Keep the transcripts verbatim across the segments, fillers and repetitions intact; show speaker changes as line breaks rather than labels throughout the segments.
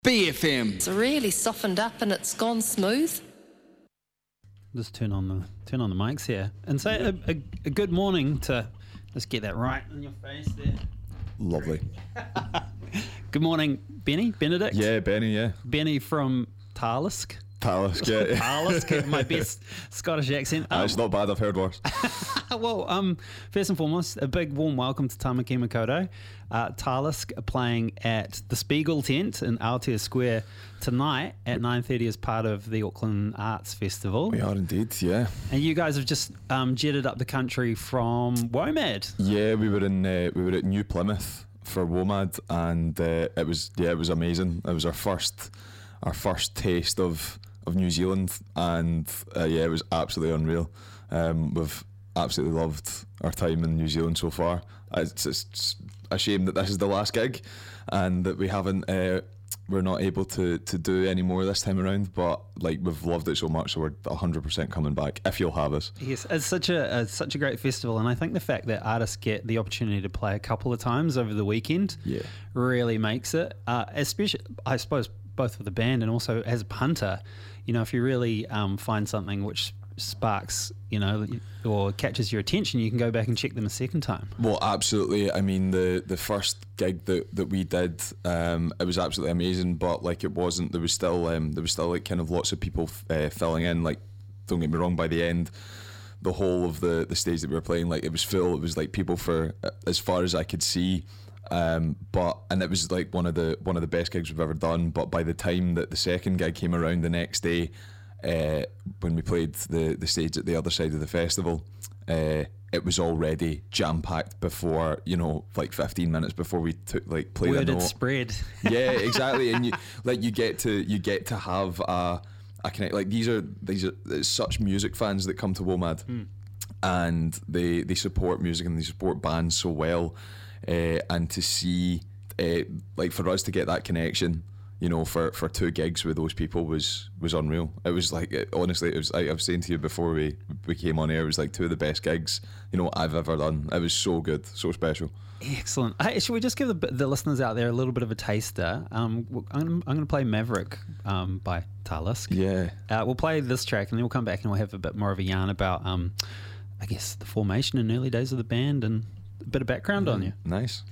B F M.
It's really softened up and it's gone smooth.
Just turn on the turn on the mics here and say a, a, a good morning to just get that right in your face there.
Lovely.
Good morning, Benny Benedict.
Yeah, Benny. Yeah,
Benny from Tarlisk.
Tarlisk. Yeah,
Tarlisk. My best Scottish accent.
Uh,
Um,
it's not bad. I've heard worse.
well, um, first and foremost, a big warm welcome to Tamaki Makoto. Uh, Tarlisk are playing at the Spiegel tent in Aotea Square tonight at nine thirty as part of the Auckland Arts Festival.
We are indeed. Yeah.
And you guys have just um, jetted up the country from WOMAD.
Yeah, we were in. Uh, we were at New Plymouth for WOMAD, and uh, it was yeah, it was amazing. It was our first, our first taste of of New Zealand, and uh, yeah, it was absolutely unreal. Um, we've absolutely loved our time in New Zealand so far. It's just a shame that this is the last gig, and that we haven't. Uh, we're not able to to do any more this time around. But like we've loved it so much, so we're one hundred percent coming back if you'll have us.
Yes, it's such a, a such a great festival, and I think the fact that artists get the opportunity to play a couple of times over the weekend
Yeah.
really makes it. Uh, especially, I suppose, both for the band and also as a punter. You know, if you really um, find something which sparks, you know, or catches your attention, you can go back and check them a second time.
Well, absolutely. I mean, the the first gig that, that we did, um, it was absolutely amazing. But like, it wasn't. There was still um, there was still like kind of lots of people uh, filling in. Like, don't get me wrong. By the end, the whole of the the stage that we were playing, like, it was full. It was like people for uh, as far as I could see. Um, but and it was like one of the one of the best gigs we've ever done. But by the time that the second gig came around the next day, uh, when we played the the stage at the other side of the festival, uh, it was already jam packed before, you know, like fifteen minutes before we took like played
Word
a
had
note.
spread.
Yeah, exactly. And you like you get to you get to have a a connect. Like these are these are there's such music fans that come to WOMAD,
Mm.
and they they support music and they support bands so well. Uh, and to see, uh, like for us to get that connection, you know, for, for two gigs with those people was was unreal. It was like, it, honestly, it was. I, I was saying to you before we, we came on air, it was like two of the best gigs, you know, I've ever done. It was so good, so special.
Excellent. Hey, should we just give the, the listeners out there a little bit of a taster? Um, I'm going I'm to play Maverick um, by Tarlisk.
Yeah.
Uh, we'll play this track and then we'll come back and we'll have a bit more of a yarn about, um, I guess, the formation and early days of the band and a bit of background
Mm,
on you.
Nice.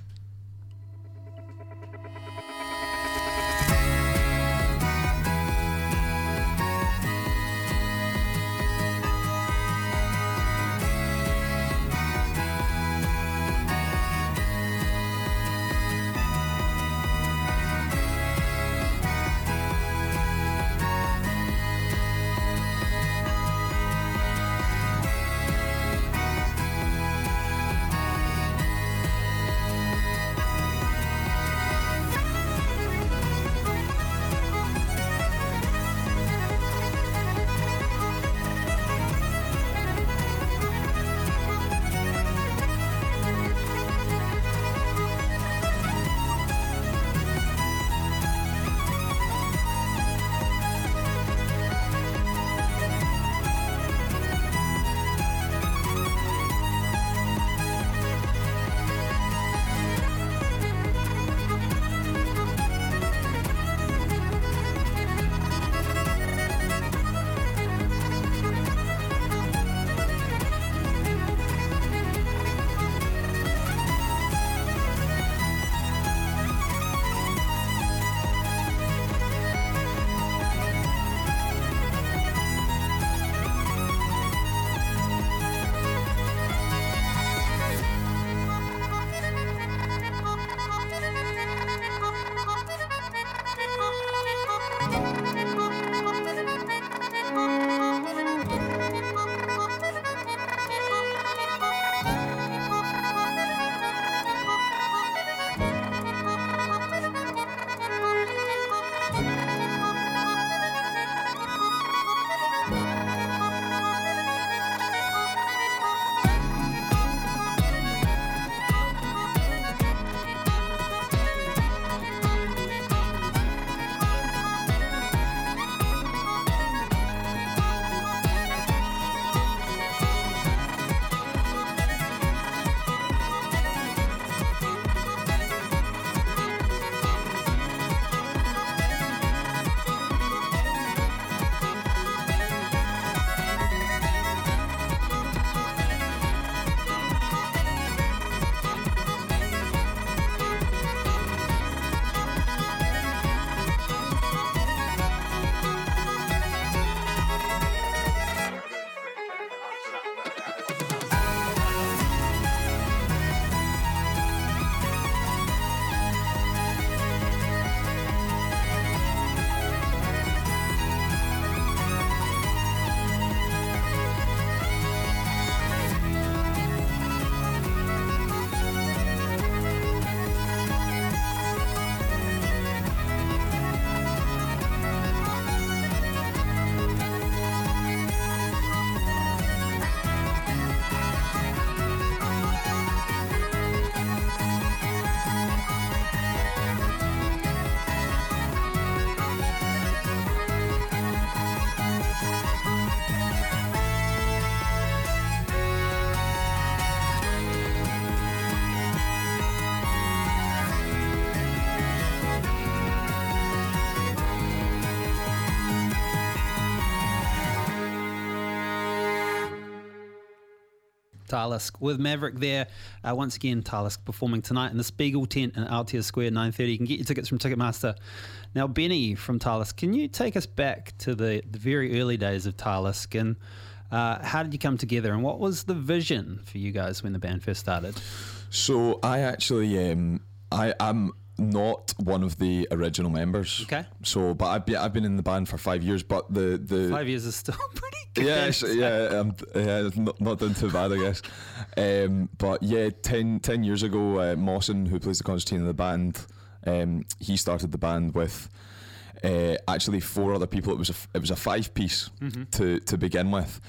Talisk with Maverick there. Uh, once again, Talisk performing tonight in the Spiegel tent in Aotea Square, nine thirty. You can get your tickets from Ticketmaster. Now, Benny from Talisk, can you take us back to the, the very early days of Talisk, and uh, how did you come together, and what was the vision for you guys when the band first started?
So I actually, um, I am not one of the original members.
Okay.
So, but I've been I've been in the band for five years. But the the
Five years is still pretty good.
yeah, so, yeah, um, yeah, not, not done too bad, I guess. Um, but yeah, ten, ten years ago, uh, Mawson, who plays the concertina in the band, um, he started the band with uh, actually four other people. It was a it was a five piece mm-hmm. to to begin with,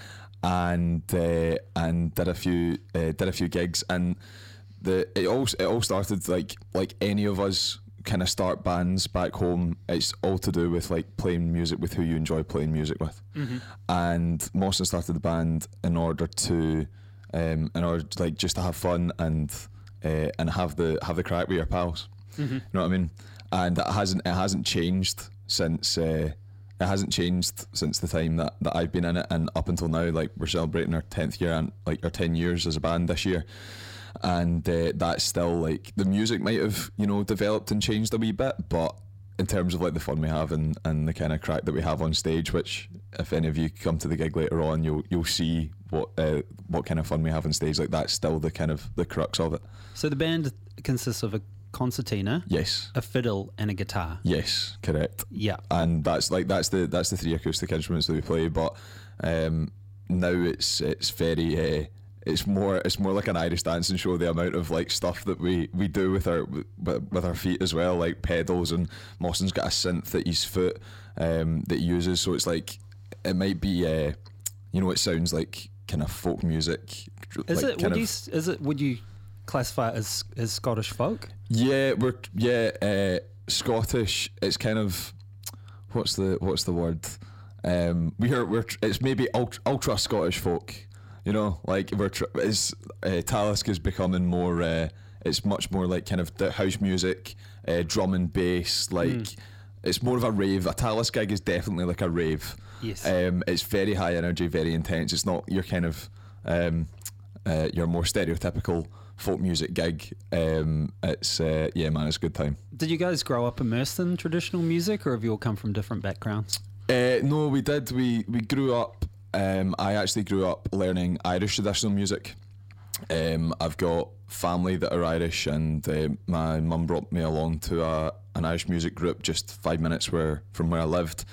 and uh, and did a few uh, did a few gigs, and the it all it all started like like any of us kind of start bands back home. It's all to do with like playing music with who you enjoy playing music with. Mm-hmm. And Mawson started the band in order to um, in order to, like just to have fun and uh, and have the have the crack with your pals. Mm-hmm. You know what I mean? And it hasn't it hasn't changed since uh, it hasn't changed since the time that, that I've been in it, and up until now. Like, we're celebrating our tenth year and like our ten years as a band this year. And uh, that's still like the music might have, you know, developed and changed a wee bit, but in terms of like the fun we have and, and the kind of crack that we have on stage, which if any of you come to the gig later on, you'll you'll see what uh, what kind of fun we have on stage. Like, that's still the kind of the crux of it.
So the band consists of a concertina,
yes,
a fiddle, and a guitar.
Yes, correct.
Yeah,
and that's like that's the that's the three acoustic instruments that we play. But um, now it's it's very. Uh, It's more, it's more like an Irish dancing show. The amount of like stuff that we, we do with our with, with our feet as well, like pedals, and Mawson's got a synth at his foot um, that he uses. So it's like it might be, uh, you know, it sounds like kind of folk music.
Is
like
it? Would you? Is it? Would you classify it as as Scottish folk?
Yeah, we're yeah uh, Scottish. It's kind of what's the what's the word? Um, we're we're it's maybe ultra, ultra Scottish folk. You know, like we're tr- is uh, Talisk is becoming more. Uh, it's much more like kind of the house music, uh, drum and bass. Like mm. it's more of a rave. A Talisk gig is definitely like a rave.
Yes.
Um, it's very high energy, very intense. It's not your kind of um, uh, your more stereotypical folk music gig. Um, it's uh, yeah, man, it's a good time.
Did you guys grow up immersed in traditional music, or have you all come from different backgrounds?
Uh, no, we did. We we grew up. Um, I actually grew up learning Irish traditional music. Um, I've got family that are Irish, and uh, my mum brought me along to a, an Irish music group just five minutes where from where I lived,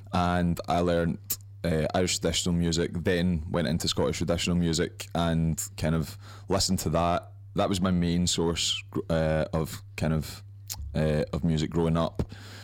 and I learned uh, Irish traditional music. Then went into Scottish traditional music and kind of listened to that. That was my main source uh, of kind of uh, of music growing up.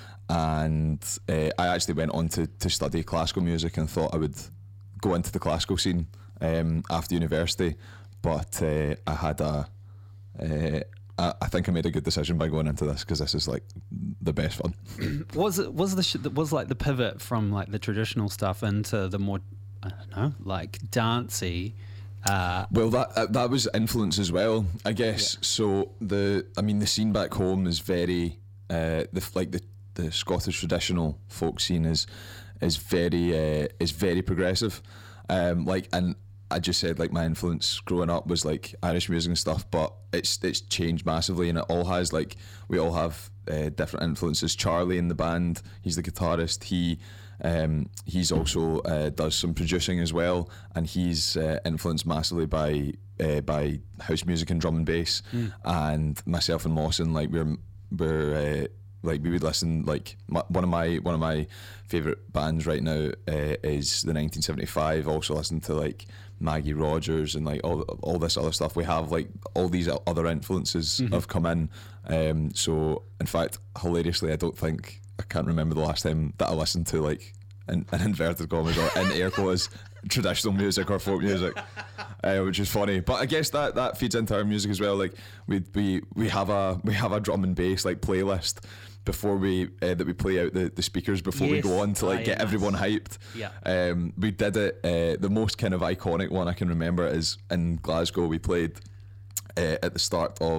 And uh, I actually went on to, to study classical music and thought I would go into the classical scene um, after university, but uh, I had a uh, I, I think I made a good decision by going into this, because this is like the best fun.
was it was the sh- was like the pivot from like the traditional stuff into the more, I don't know, like dancey? Uh,
well, that uh, that was influence as well, I guess. Yeah. So the I mean the scene back home is very uh, the like the the Scottish traditional folk scene is. is very uh, is very progressive, um, like, and I just said like my influence growing up was like Irish music and stuff, but it's it's changed massively, and it all has like we all have uh, different influences. Charlie in the band, he's the guitarist. He um, he's also uh, does some producing as well, and he's uh, influenced massively by uh, by house music and drum and bass. Mm. And myself and Mawson, like we're we're. Uh, Like we would listen, like my, one of my one of my favorite bands right now uh, is the nineteen seventy-five. Also listen to like Maggie Rogers and like all all this other stuff. We have like all these other influences mm-hmm. have come in. Um, so in fact, hilariously, I don't think I can't remember the last time that I listened to like in, in inverted commas or in air quotes traditional music or folk music, uh, which is funny. But I guess that that feeds into our music as well. Like we we we have a we have a drum and bass like playlist before we uh, that we play out the, the speakers before yes. we go on to like oh, get yeah, everyone nice. hyped.
Yeah.
Um, we did it. Uh, the most kind of iconic one I can remember is in Glasgow. We played uh, at the start of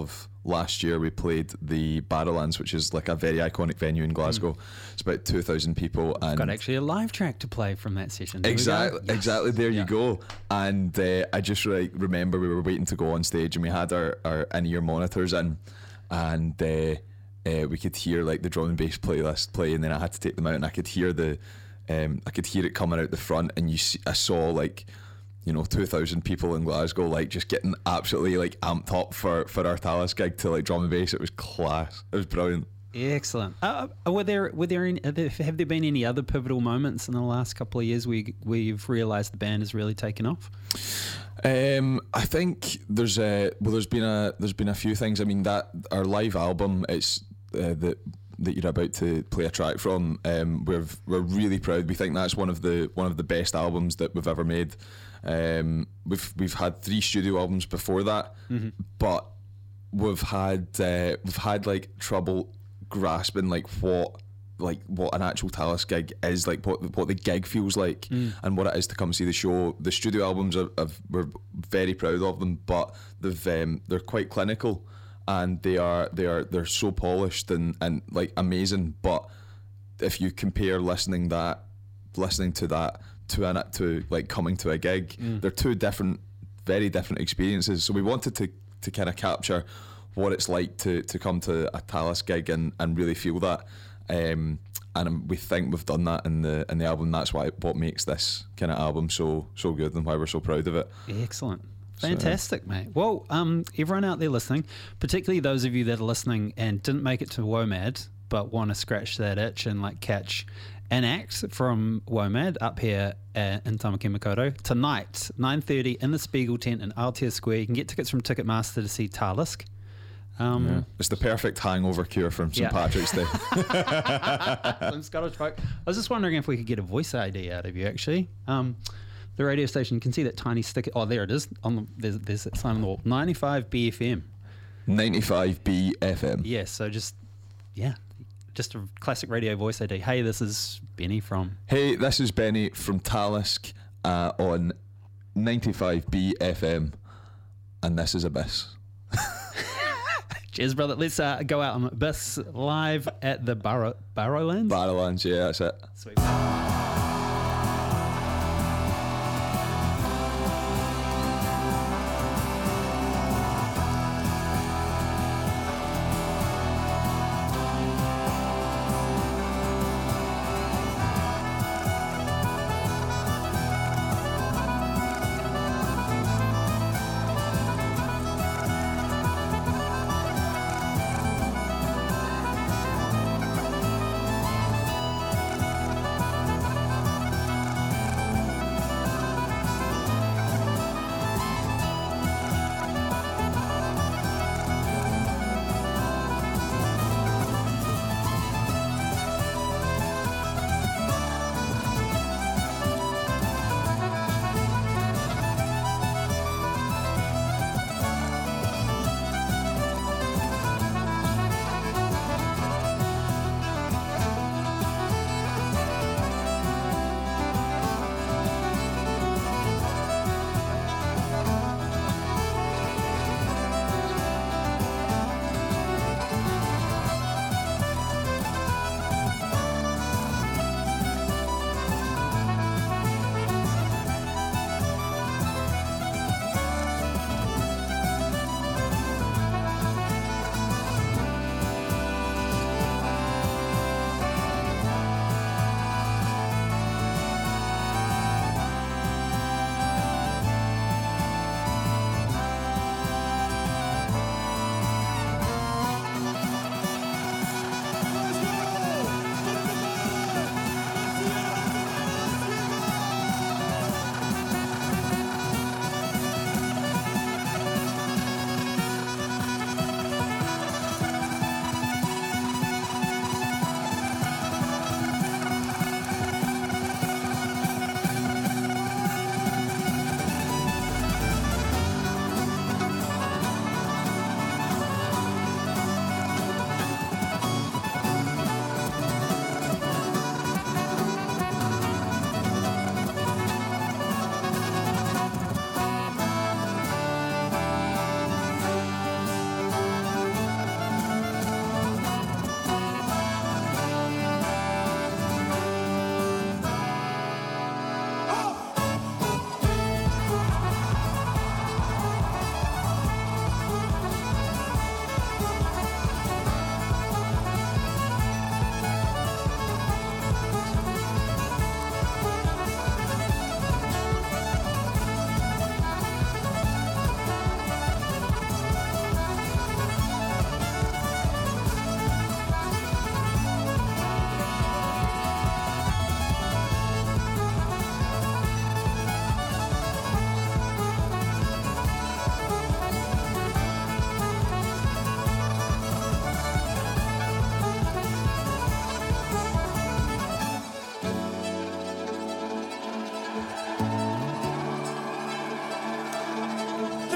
last year we played the Barrowlands, which is like a very iconic venue in Glasgow. Mm. It's about two thousand people. And
got actually a live track to play from that session. There
exactly,
yes.
exactly. There
yeah.
you go. And uh, I just like remember we were waiting to go on stage, and we had our, our in-ear monitors in, and uh, uh, we could hear like the drum and bass playlist play, and then I had to take them out, and I could hear the, um, I could hear it coming out the front, and you see, I saw like, you know, two thousand people in Glasgow, like just getting absolutely like amped up for, for our Talis gig to like drum and bass. It was class. It was brilliant.
Excellent. Uh, were there were there any, have there been any other pivotal moments in the last couple of years where we've realised the band has really taken off?
Um, I think there's a well, there's been a there's been a few things. I mean, that our live album, it's uh, that that you're about to play a track from. Um, we're we're really proud. We think that's one of the one of the best albums that we've ever made. Um, we've we've had three studio albums before that, mm-hmm. but we've had uh, we've had like trouble grasping like what like what an actual Talis gig is, like what what the gig feels like, mm. and what it is to come see the show. The studio albums are, are we're very proud of them, but they've um, they're quite clinical, and they are they are they're so polished and, and like amazing. But if you compare listening that listening to that to an to like coming to a gig, mm. they're two different, very different experiences. So we wanted to to kind of capture what it's like to to come to a Talis gig and, and really feel that. Um, and we think we've done that in the in the album. That's why what makes this kind of album so so good and why we're so proud of it.
Excellent. Fantastic, so. Mate. Well, um, everyone out there listening, particularly those of you that are listening and didn't make it to WOMAD but want to scratch that itch and like catch an act from WOMAD up here at, in Tamaki Makaurau tonight, nine thirty in the Spiegel tent in Aotea Square. You can get tickets from Ticketmaster to see Talisk. Um,
yeah. It's the perfect hangover cure from Saint Yeah. Patrick's Day.
Some Scottish folk. I was just wondering if we could get a voice I D out of you, actually. Um, the radio station, you can see that tiny sticker. Oh, there it is. On the, there's, there's that sign on the wall. ninety-five B F M.
ninety-five B F M.
Yes, yeah, so just, yeah, just a classic radio voice I D. Hey, this is Benny from...
Hey, this is Benny from Talisk uh, on ninety-five B F M, and this is Abyss.
Cheers, brother. Let's uh, go out on Abyss live at the Barrow, Barrowlands?
Barrowlands, yeah, that's it.
Sweet.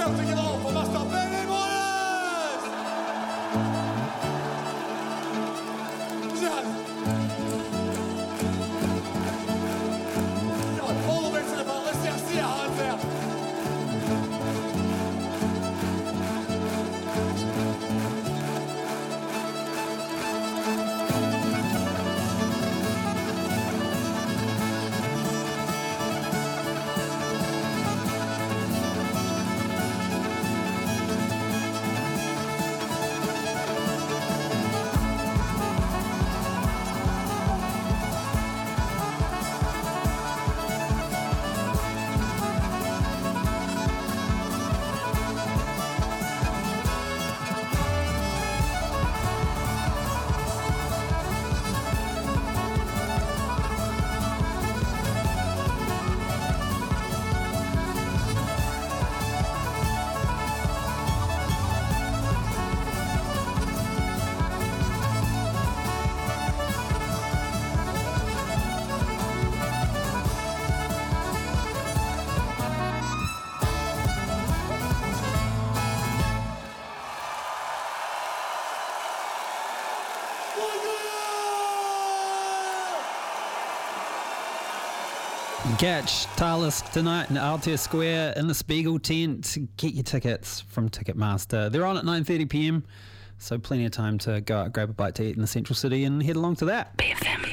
Catch Talisk tonight in Aotea Square in the Spiegel tent. Get your tickets from Ticketmaster. They're on at nine thirty p m, so plenty of time to go out, grab a bite to eat in the central city and head along to that.
B F M